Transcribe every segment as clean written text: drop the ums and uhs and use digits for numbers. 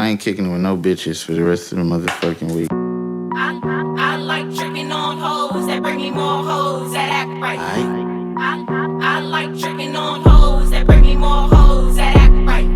I ain't kicking it with no bitches for the rest of the motherfucking week. I like tricking on hoes that bring me more hoes that act right. I like tricking on hoes that bring me more hoes that act right.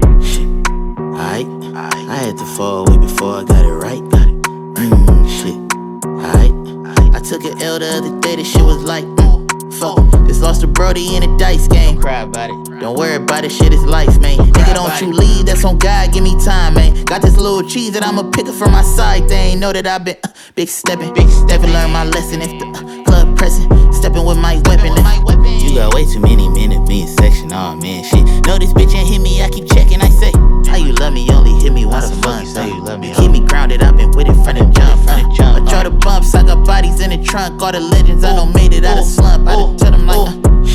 I had to fall way before I got it right. Shit. I took an L the other day, this shit was like, fuck. Just lost a brody in a dice game. Don't cry about it. Don't worry about it, shit is life, man. Nigga, don't you leave, that's on God, give me time, man. Got this little cheese that I'ma pick up from my side. They ain't know that I've been big steppin'. Learn my lesson if the club pressin'. Steppin' with my weapon. You got way too many men to be in section, oh man, shit. No, this bitch ain't hit me, I keep checking, I say. How you love me, only hit me once a month. You keep me grounded, I've been with it from the jump. I draw the bumps, I got bodies in the trunk. All the legends, I done made it out of slump. I done tell them like,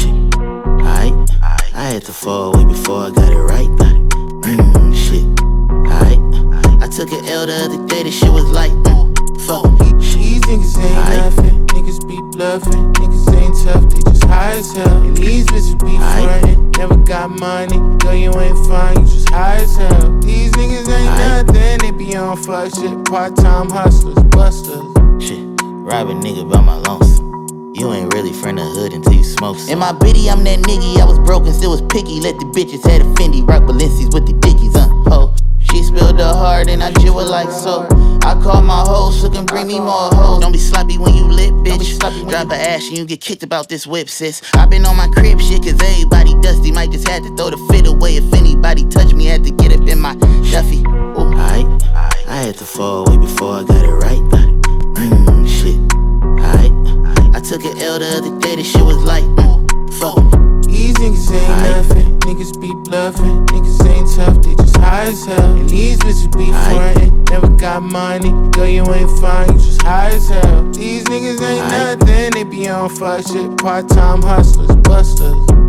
I had to fall way before I got it right. Shit. I took an L the other day, this shit was like, fuck. These niggas ain't nothing, niggas be bluffing. Niggas ain't tough, they just high as hell. And these bitches be frontin', never got money. Girl, you ain't fine, you just high as hell. These niggas ain't nothing, they be on fuck shit. Part-time hustlers, busters. Shit, rob a nigga by my lonesome. You ain't really from the hood until you smoke some. In my biddy, I'm that nigga, I was broke and still was picky. Let the bitches have the Fendi, rock Balenci's with the dickies, ho. She spilled her heart and I jewel like so. I call my hoes so can bring me more hoes. Don't be sloppy when you lit, bitch. Drop a ash and you get kicked about this whip, sis. I been on my crib shit cause everybody dusty. Might just had to throw the fit away. If anybody touch me, had to get up in my Duffy. Ooh. I had to fall way before I got it right. Shit. I took an L the other day, this shit was like, fuck. These niggas ain't nothing, niggas be bluffing. Niggas ain't tough, they just high as hell. And these bitches be frontin', never got money. Girl, you ain't fine, you just high as hell. These niggas ain't nothing, they be on fuck shit. Part-time hustlers, busters.